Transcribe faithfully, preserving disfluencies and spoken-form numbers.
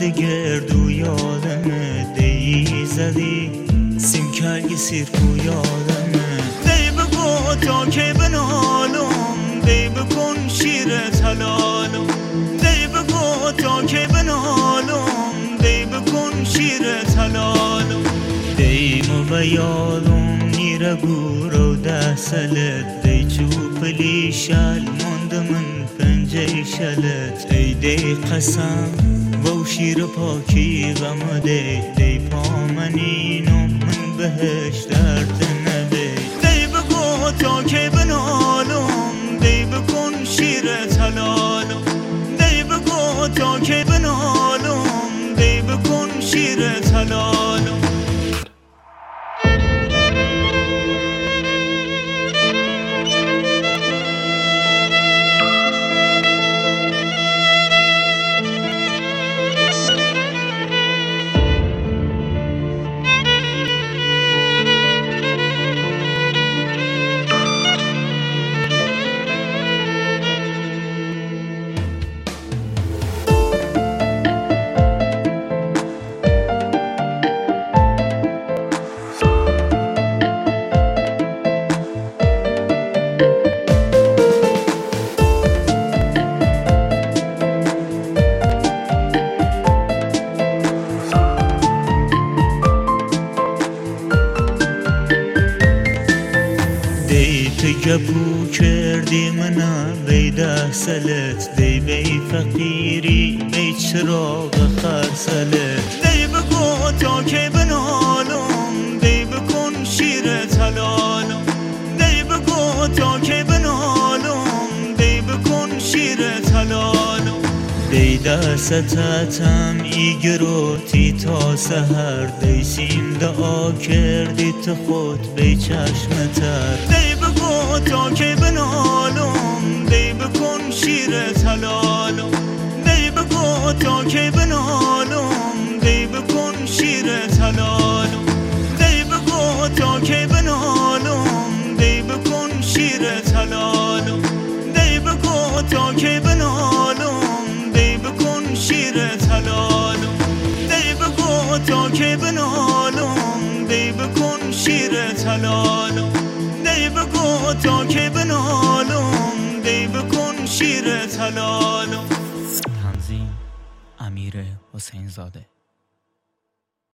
گردو یادمه دی زدی سیم کرگی سیرکو یادمه دی بگو تا که بنالم دی بکن شیر تلالم دی بگو تا که بنالم دی بکن شیر تلالم دی مو بیالم نیره گورو ده سلت دی چوپلی شل مند من پنجه شلت ای دی قسم و شیر پاکی غم دی دی پامنینم من بهش درد نبی دی بگو تا که بنالم دی بکن شیر تلالم دی بگو تا که بنالم دی بکن شیر تلالم گپو کردی منم بی ده سلت دی بی فقیری بی چراغ خرسلت دی بگو تا که بنالم دی بکن شیر تلالم دی بگو تا که بنالم دی بکن شیر تلالم دی دستتم ای گروتی تا سهر دی سیم دعا کردی تو خود بی چشم تر دی بگو تا که بنالم دی بکن شیر تلالم دی بگو تا که بنالم دی بکن شیر تلالم دی بگو تا که بنالم دی بکن شیر تلالم دی بگو تا که بنالم دی بکن شیر تلالم دی بگو تا که بنالم دی بکن شیر تلالم دی بگو تا که بنالم دی بکن شیر تلالم. تنظیم امیر حسین زاده.